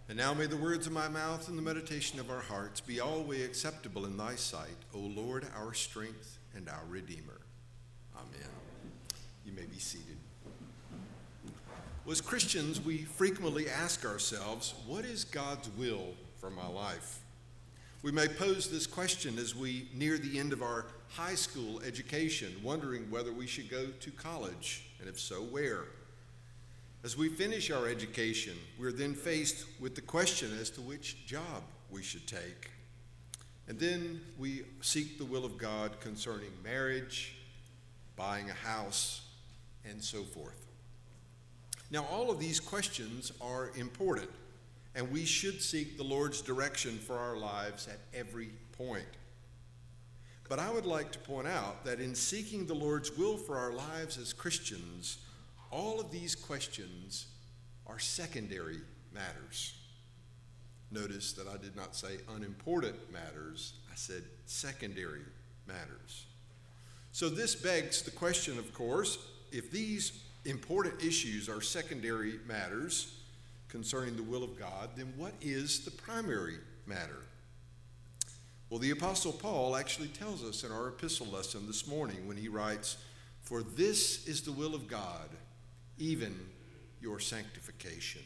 And now may the words of my mouth and the meditation of our hearts be always acceptable in thy sight, O Lord, our strength and our Redeemer. Amen. You may be seated. Well, as Christians, we frequently ask ourselves, what is God's will for my life? We may pose this question as we near the end of our high school education, wondering whether we should go to college, and if so, where. As we finish our education, we're then faced with the question as to which job we should take. And then we seek the will of God concerning marriage, buying a house, and so forth. Now, all of these questions are important, and we should seek the Lord's direction for our lives at every point. But I would like to point out that in seeking the Lord's will for our lives as Christians, all of these questions are secondary matters. Notice that I did not say unimportant matters, I said secondary matters. So this begs the question, of course, if these important issues are secondary matters concerning the will of God, then what is the primary matter? Well, the Apostle Paul actually tells us in our epistle lesson this morning when he writes, "For this is the will of God, even your sanctification."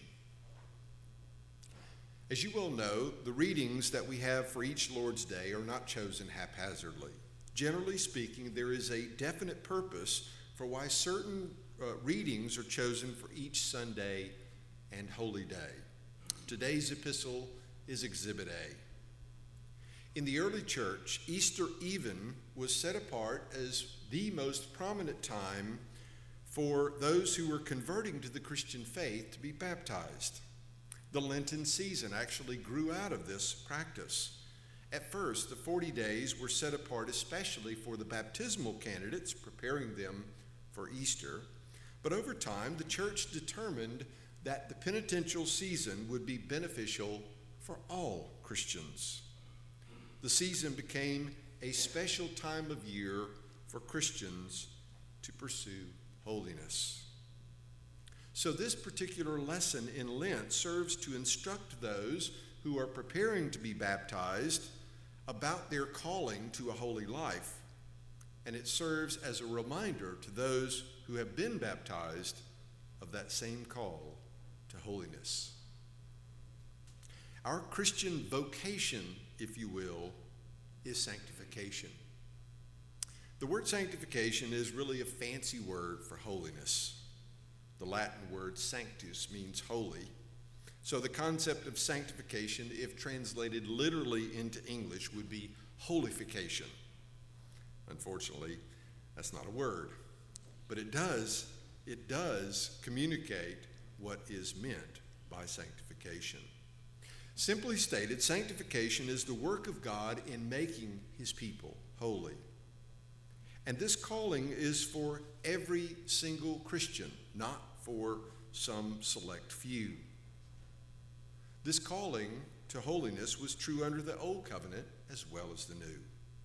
As you well know, the readings that we have for each Lord's Day are not chosen haphazardly. Generally speaking, there is a definite purpose for why certain readings are chosen for each Sunday and holy day. Today's epistle is Exhibit A. In the early church, Easter even was set apart as the most prominent time for those who were converting to the Christian faith to be baptized. The Lenten season actually grew out of this practice. At first, the 40 days were set apart especially for the baptismal candidates, preparing them for Easter. But over time, the church determined that the penitential season would be beneficial for all Christians. The season became a special time of year for Christians to pursue holiness. So this particular lesson in Lent serves to instruct those who are preparing to be baptized about their calling to a holy life, and it serves as a reminder to those who have been baptized of that same call to holiness. Our Christian vocation, if you will, is sanctification. The word sanctification is really a fancy word for holiness. The Latin word sanctus means holy. So the concept of sanctification, if translated literally into English, would be holification. Unfortunately, that's not a word, but it does communicate what is meant by sanctification. Simply stated, sanctification is the work of God in making his people holy. And this calling is for every single Christian, not for some select few. This calling to holiness was true under the Old Covenant as well as the New.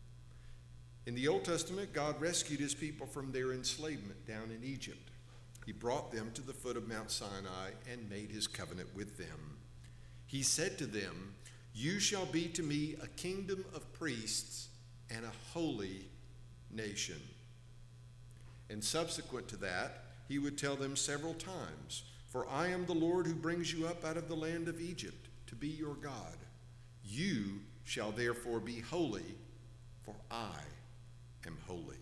In the Old Testament, God rescued his people from their enslavement down in Egypt. He brought them to the foot of Mount Sinai and made his covenant with them. He said to them, "You shall be to me a kingdom of priests and a holy nation." And subsequent to that, he would tell them several times, "For I am the Lord who brings you up out of the land of Egypt to be your God. You shall therefore be holy, for I am holy."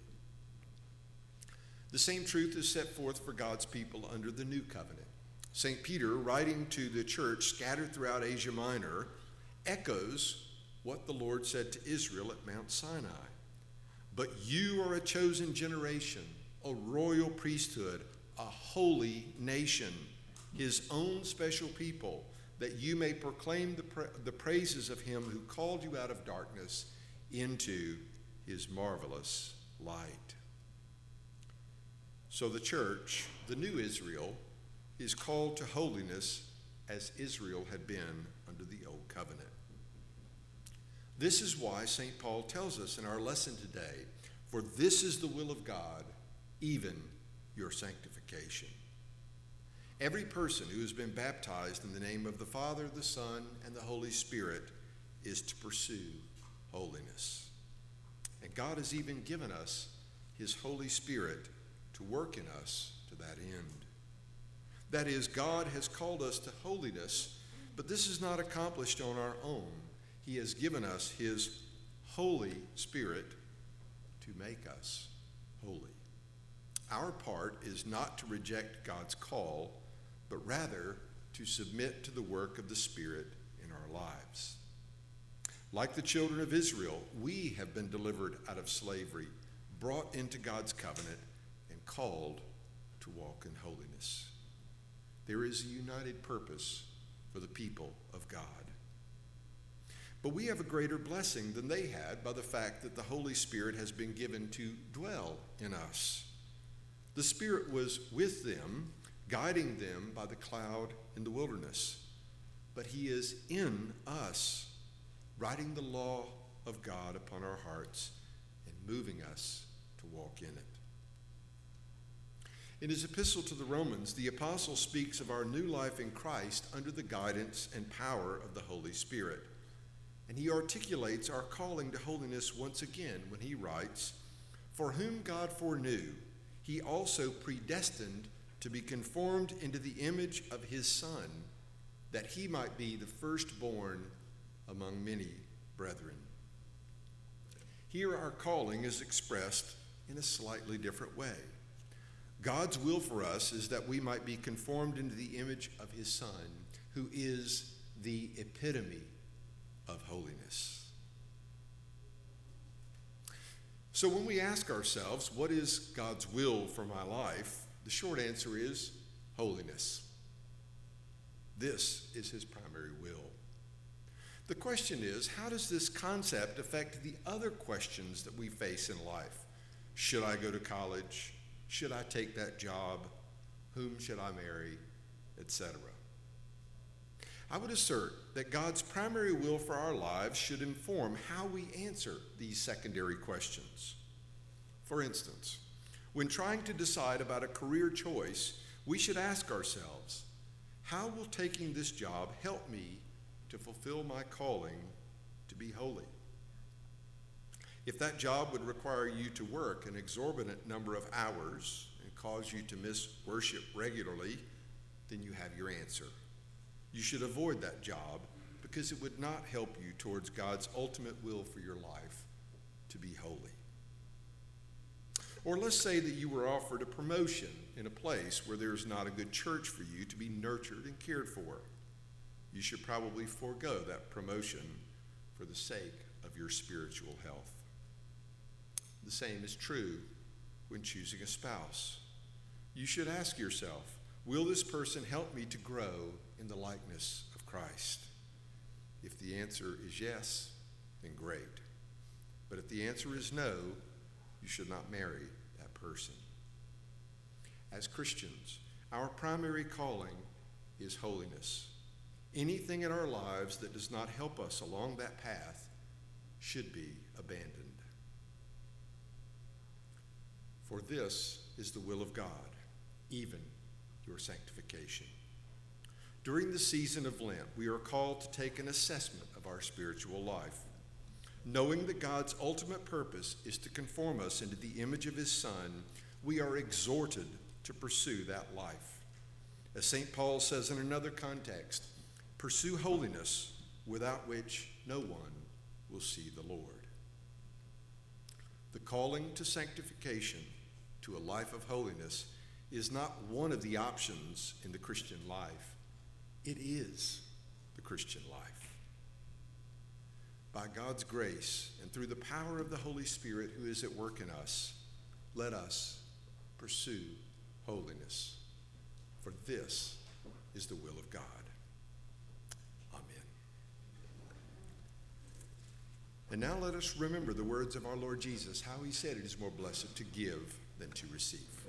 The same truth is set forth for God's people under the New Covenant. St. Peter, writing to the church scattered throughout Asia Minor, echoes what the Lord said to Israel at Mount Sinai. "But you are a chosen generation, a royal priesthood, a holy nation, his own special people, that you may proclaim the praises of him who called you out of darkness into his marvelous light." So the church, the new Israel, is called to holiness as Israel had been under the old covenant. This is why St. Paul tells us in our lesson today, "For this is the will of God, even your sanctification." Every person who has been baptized in the name of the Father, the Son, and the Holy Spirit is to pursue holiness. And God has even given us his Holy Spirit to work in us to that end. That is, God has called us to holiness, but this is not accomplished on our own. He has given us his Holy Spirit to make us holy. Our part is not to reject God's call, but rather to submit to the work of the Spirit in our lives. Like the children of Israel, we have been delivered out of slavery, brought into God's covenant, and called to walk in holiness. There is a united purpose for the people of God. But we have a greater blessing than they had by the fact that the Holy Spirit has been given to dwell in us. The Spirit was with them, guiding them by the cloud in the wilderness. But he is in us, writing the law of God upon our hearts and moving us to walk in it. In his epistle to the Romans, the apostle speaks of our new life in Christ under the guidance and power of the Holy Spirit. And he articulates our calling to holiness once again when he writes, "For whom God foreknew, he also predestined to be conformed into the image of his Son, that he might be the firstborn among many brethren." Here our calling is expressed in a slightly different way. God's will for us is that we might be conformed into the image of his Son, who is the epitome of holiness. So when we ask ourselves, what is God's will for my life? The short answer is holiness. This is his primary will. The question is, how does this concept affect the other questions that we face in life? Should I go to college? Should I take that job? Whom should I marry? Etc. I would assert that God's primary will for our lives should inform how we answer these secondary questions. For instance, when trying to decide about a career choice, we should ask ourselves, how will taking this job help me to fulfill my calling to be holy? If that job would require you to work an exorbitant number of hours and cause you to miss worship regularly, then you have your answer. You should avoid that job because it would not help you towards God's ultimate will for your life to be holy. Or let's say that you were offered a promotion in a place where there's not a good church for you to be nurtured and cared for. You should probably forego that promotion for the sake of your spiritual health. The same is true when choosing a spouse. You should ask yourself, will this person help me to grow in the likeness of Christ? If the answer is yes, then great. But if the answer is no, you should not marry that person. As Christians, our primary calling is holiness. Anything in our lives that does not help us along that path should be abandoned. For this is the will of God, even your sanctification. During the season of Lent, we are called to take an assessment of our spiritual life. Knowing that God's ultimate purpose is to conform us into the image of his Son, we are exhorted to pursue that life. As St. Paul says in another context, pursue holiness, without which no one will see the Lord. The calling to sanctification, to a life of holiness, is not one of the options in the Christian life. It is the Christian life. By God's grace and through the power of the Holy Spirit who is at work in us, let us pursue holiness. For this is the will of God. Amen. And now let us remember the words of our Lord Jesus, how he said it is more blessed to give than to receive.